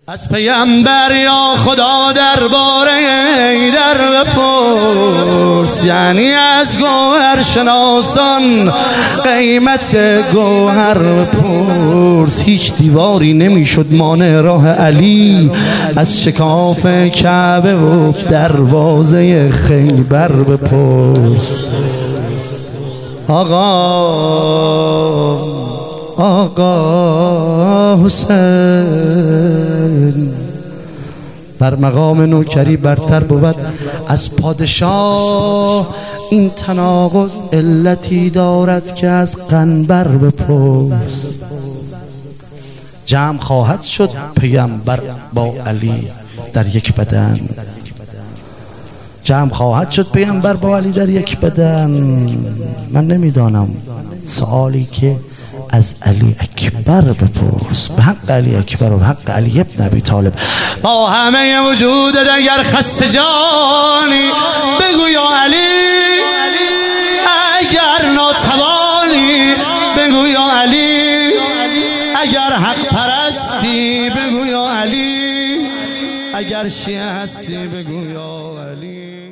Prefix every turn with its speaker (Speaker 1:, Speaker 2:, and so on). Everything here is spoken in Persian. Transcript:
Speaker 1: از پیامبر یا خدا درباره در بپرس، یعنی از گوهر شناسان قیمت گوهر بپرس. هیچ دیواری نمیشد مانع راه علی از شکاف کعبه و دروازه خیبر بپرس. آقا حسین در مقام نوکری برتر بود از پادشاه. این تناقض علتی دارد که از قنبر بپرس. جمع خواهد شد پیامبر با علی در یک بدن، جمع خواهد شد پیامبر با علی در یک بدن. من نمیدانم، سوالی که از علی اکبر بپرس، به حق علی اکبر و حق علی ابن ابی طالب. با همه وجودت اگر خسته جانی بگو یا علی، اگر ناتوانی بگو یا علی، اگر حق پرستی بگو یا علی، اگر شیعه هستی بگو یا علی.